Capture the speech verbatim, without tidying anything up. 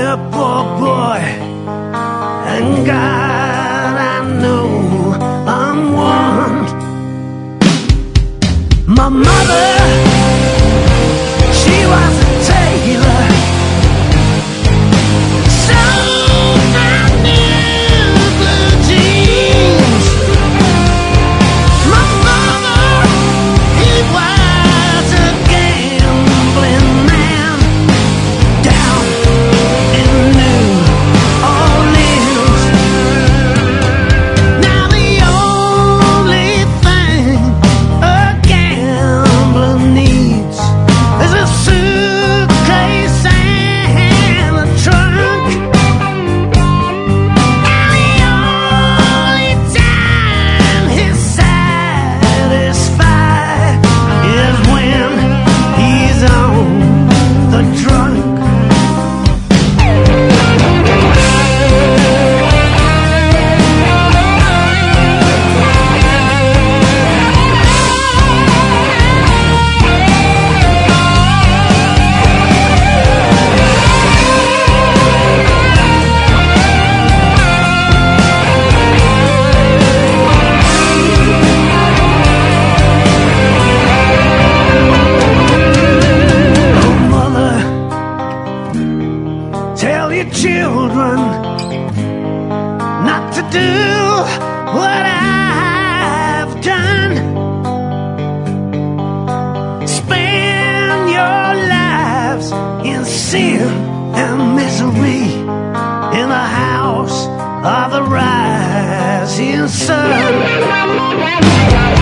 a poor boy, and God, I know I'm one. My mother, she was a tailor, so I knew blue jeans. My father, he was a gambling man down in New Orleans. Now the only thing a gambler needs is a suitcase and a trunk. And the only time he's satisfied is when he's on the drunk. Oh, mother, tell your children not to do what I've done. Spend your lives in sin and misery in the house of the rising sun.